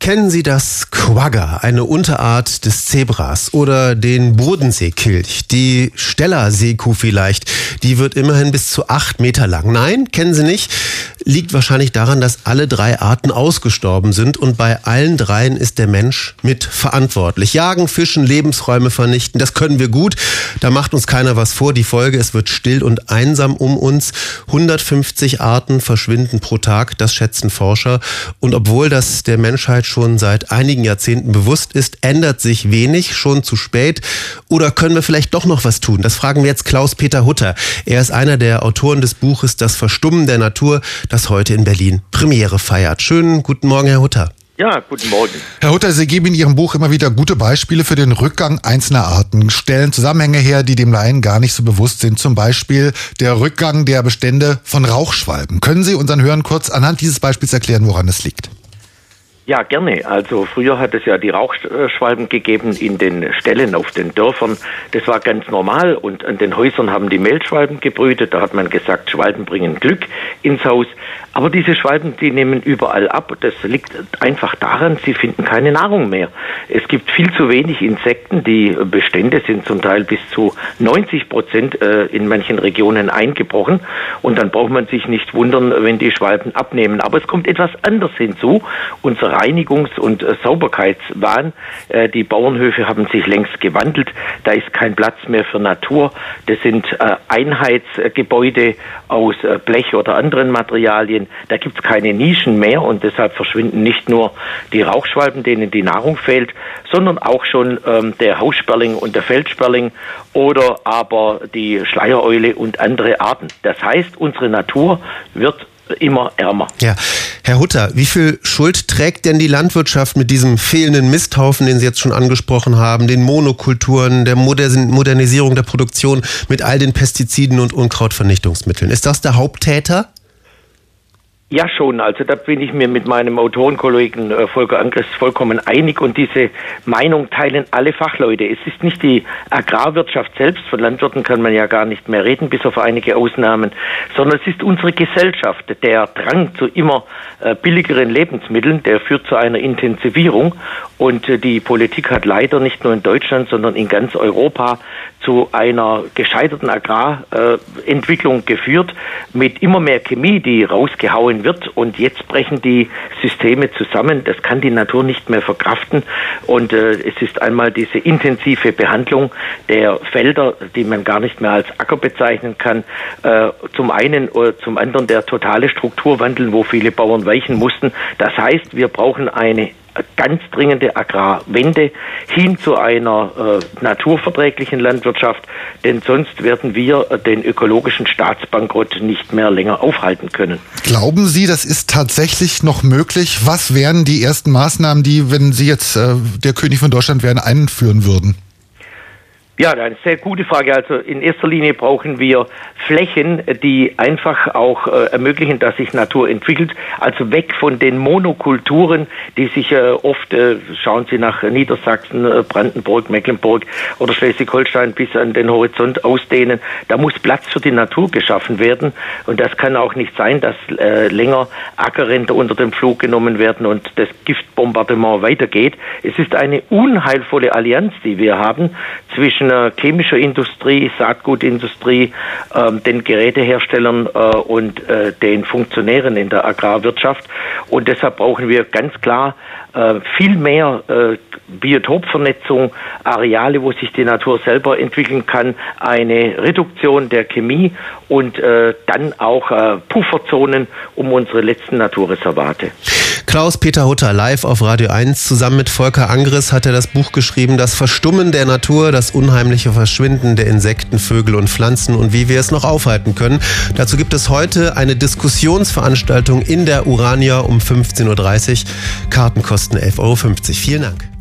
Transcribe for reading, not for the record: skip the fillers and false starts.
Kennen Sie das Quagga, eine Unterart des Zebras, oder den Bodenseekilch, die Stellerseekuh vielleicht? Die wird immerhin bis zu 8 Meter lang. Nein, kennen Sie nicht? Liegt wahrscheinlich daran, dass alle 3 Arten ausgestorben sind und bei allen 3 ist der Mensch mit verantwortlich. Jagen, fischen, Lebensräume vernichten, das können wir gut. Da macht uns keiner was vor. Die Folge, es wird still und einsam um uns. 150 Arten verschwinden pro Tag, das schätzen Forscher. Und obwohl das der Menschheit schon seit einigen Jahrzehnten bewusst ist, ändert sich wenig, schon zu spät. Oder können wir vielleicht doch noch was tun? Das fragen wir jetzt Klaus-Peter Hutter. Er ist einer der Autoren des Buches Das Verstummen der Natur, das heute in Berlin Premiere feiert. Schönen guten Morgen, Herr Hutter. Ja, guten Morgen. Herr Hutter, Sie geben in Ihrem Buch immer wieder gute Beispiele für den Rückgang einzelner Arten, stellen Zusammenhänge her, die dem Laien gar nicht so bewusst sind. Zum Beispiel der Rückgang der Bestände von Rauchschwalben. Können Sie unseren Hörern kurz anhand dieses Beispiels erklären, woran es liegt? Ja, gerne. Also früher hat es ja die Rauchschwalben gegeben in den Ställen auf den Dörfern. Das war ganz normal und an den Häusern haben die Mehlschwalben gebrütet. Da hat man gesagt, Schwalben bringen Glück ins Haus. Aber diese Schwalben, die nehmen überall ab. Das liegt einfach daran, sie finden keine Nahrung mehr. Es gibt viel zu wenig Insekten. Die Bestände sind zum Teil bis zu 90% in manchen Regionen eingebrochen. Und dann braucht man sich nicht wundern, wenn die Schwalben abnehmen. Aber es kommt etwas anderes hinzu. Unser Reinigungs- und Sauberkeitswahn. Die Bauernhöfe haben sich längst gewandelt. Da ist kein Platz mehr für Natur. Das sind Einheitsgebäude aus Blech oder anderen Materialien. Da gibt es keine Nischen mehr und deshalb verschwinden nicht nur die Rauchschwalben, denen die Nahrung fehlt, sondern auch schon der Haussperling und der Feldsperling oder aber die Schleiereule und andere Arten. Das heißt, unsere Natur wird immer ärmer. Ja, Herr Hutter, wie viel Schuld trägt denn die Landwirtschaft mit diesem fehlenden Misthaufen, den Sie jetzt schon angesprochen haben, den Monokulturen, der Modernisierung der Produktion mit all den Pestiziden und Unkrautvernichtungsmitteln? Ist das der Haupttäter? Ja, schon. Also da bin ich mir mit meinem Autorenkollegen Volker Angres vollkommen einig und diese Meinung teilen alle Fachleute. Es ist nicht die Agrarwirtschaft selbst, von Landwirten kann man ja gar nicht mehr reden, bis auf einige Ausnahmen, sondern es ist unsere Gesellschaft. Der Drang zu immer billigeren Lebensmitteln, der führt zu einer Intensivierung und die Politik hat leider nicht nur in Deutschland, sondern in ganz Europa zu einer gescheiterten Agrarentwicklung geführt, mit immer mehr Chemie, die rausgehauen wird und jetzt brechen die Systeme zusammen. Das kann die Natur nicht mehr verkraften und es ist einmal diese intensive Behandlung der Felder, die man gar nicht mehr als Acker bezeichnen kann, zum einen oder zum anderen der totale Strukturwandel, wo viele Bauern weichen mussten. Das heißt, wir brauchen eine ganz dringende Agrarwende hin zu einer naturverträglichen Landwirtschaft, denn sonst werden wir den ökologischen Staatsbankrott nicht mehr länger aufhalten können. Glauben Sie, das ist tatsächlich noch möglich? Was wären die ersten Maßnahmen, die, wenn Sie jetzt der König von Deutschland wären, einführen würden? Ja, eine sehr gute Frage. Also in erster Linie brauchen wir Flächen, die einfach auch ermöglichen, dass sich Natur entwickelt. Also weg von den Monokulturen, die sich oft, schauen Sie nach Niedersachsen, Brandenburg, Mecklenburg oder Schleswig-Holstein bis an den Horizont ausdehnen. Da muss Platz für die Natur geschaffen werden. Und das kann auch nicht sein, dass länger Ackerränder unter den Pflug genommen werden und das Giftbombardement weitergeht. Es ist eine unheilvolle Allianz, die wir haben zwischen chemischer Industrie, Saatgutindustrie, den Geräteherstellern und den Funktionären in der Agrarwirtschaft. Und deshalb brauchen wir ganz klar viel mehr Biotopvernetzung, Areale, wo sich die Natur selber entwickeln kann, eine Reduktion der Chemie und dann auch Pufferzonen um unsere letzten Naturreservate. Klaus-Peter Hutter live auf Radio 1. Zusammen mit Volker Angres hat er das Buch geschrieben, Das Verstummen der Natur, das unheimliche Verschwinden der Insekten, Vögel und Pflanzen und wie wir es noch aufhalten können. Dazu gibt es heute eine Diskussionsveranstaltung in der Urania um 15.30 Uhr. Karten kosten 11,50 €. Vielen Dank.